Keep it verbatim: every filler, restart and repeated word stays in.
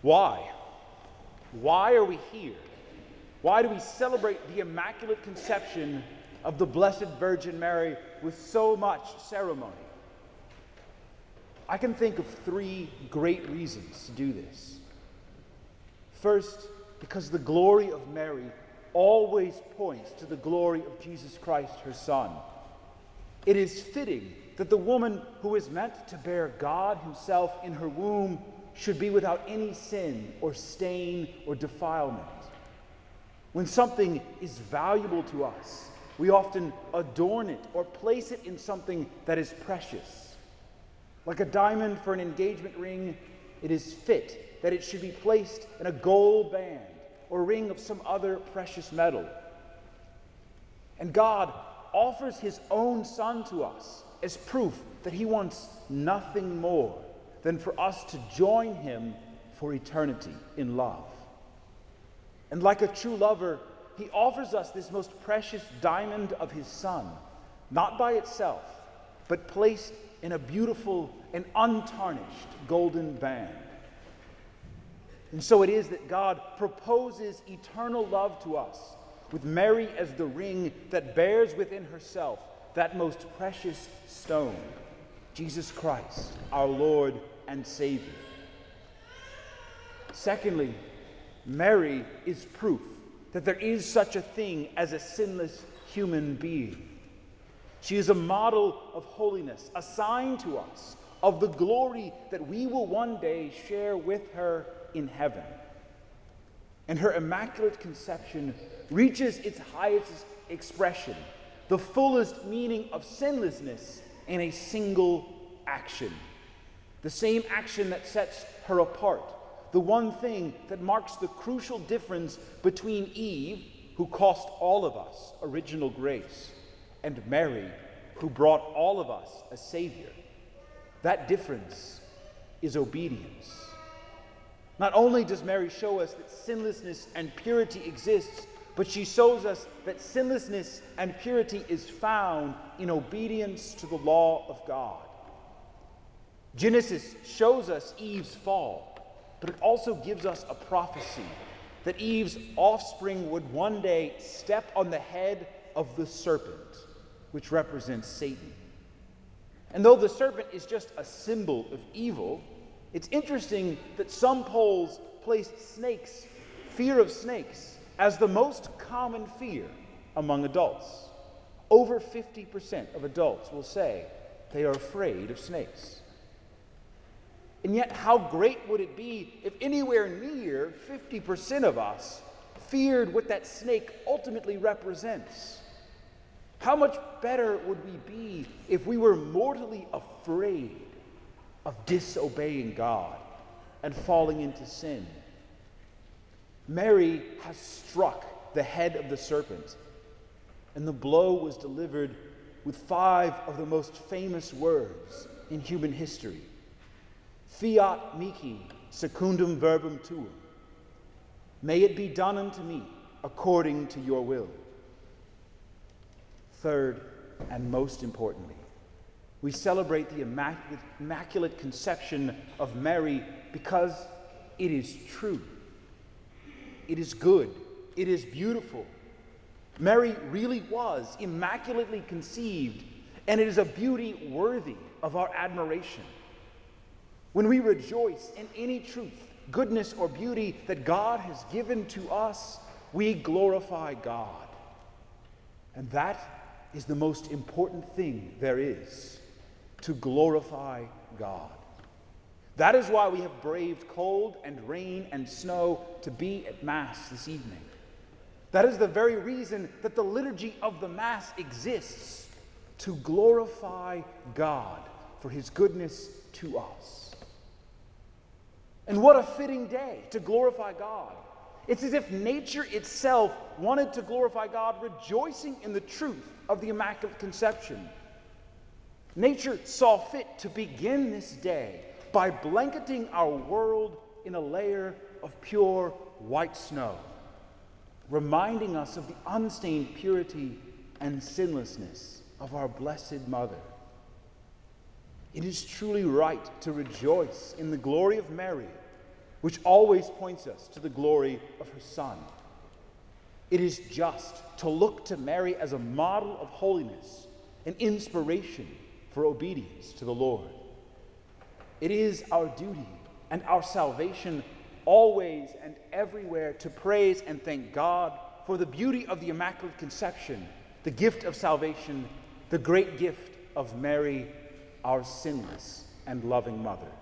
Why? Why are we here? Why do we celebrate the Immaculate Conception of the Blessed Virgin Mary with so much ceremony? I can think of three great reasons to do this. First, because the glory of Mary always points to the glory of Jesus Christ, her Son. It is fitting that the woman who is meant to bear God himself in her womb should be without any sin or stain or defilement. When something is valuable to us, we often adorn it or place it in something that is precious. Like a diamond for an engagement ring, it is fit that it should be placed in a gold band or ring of some other precious metal. And God offers his own Son to us as proof that he wants nothing more than for us to join him for eternity in love. And like a true lover, he offers us this most precious diamond of his Son, not by itself, but placed in a beautiful and untarnished golden band. And so it is that God proposes eternal love to us, with Mary as the ring that bears within herself that most precious stone, Jesus Christ, our Lord and Savior. Secondly, Mary is proof that there is such a thing as a sinless human being. She is a model of holiness, a sign to us of the glory that we will one day share with her in heaven. And her Immaculate Conception reaches its highest expression, the fullest meaning of sinlessness, in a single action. The same action that sets her apart, the one thing that marks the crucial difference between Eve, who cost all of us original grace, and Mary, who brought all of us a Savior. That difference is obedience. Not only does Mary show us that sinlessness and purity exists, but she shows us that sinlessness and purity is found in obedience to the law of God. Genesis shows us Eve's fall, but it also gives us a prophecy that Eve's offspring would one day step on the head of the serpent, which represents Satan. And though the serpent is just a symbol of evil, it's interesting that some polls placed snakes, fear of snakes, as the most common fear among adults. Over fifty percent of adults will say they are afraid of snakes. And yet, how great would it be if anywhere near fifty percent of us feared what that snake ultimately represents? How much better would we be if we were mortally afraid of disobeying God and falling into sin? Mary has struck the head of the serpent, and the blow was delivered with five of the most famous words in human history. Fiat mihi secundum verbum tuum. May it be done unto me according to your will. Third, and most importantly, we celebrate the Immaculate, Immaculate Conception of Mary because it is true. It is good. It is beautiful. Mary really was immaculately conceived, and it is a beauty worthy of our admiration. When we rejoice in any truth, goodness, or beauty that God has given to us, we glorify God. And that is the most important thing there is, to glorify God. That is why we have braved cold and rain and snow to be at Mass this evening. That is the very reason that the liturgy of the Mass exists, to glorify God for his goodness to us. And what a fitting day to glorify God. It's as if nature itself wanted to glorify God, rejoicing in the truth of the Immaculate Conception. Nature saw fit to begin this day by blanketing our world in a layer of pure white snow, reminding us of the unstained purity and sinlessness of our Blessed Mother. It is truly right to rejoice in the glory of Mary, which always points us to the glory of her Son. It is just to look to Mary as a model of holiness, an inspiration for obedience to the Lord. It is our duty and our salvation always and everywhere to praise and thank God for the beauty of the Immaculate Conception, the gift of salvation, the great gift of Mary, our sinless and loving Mother.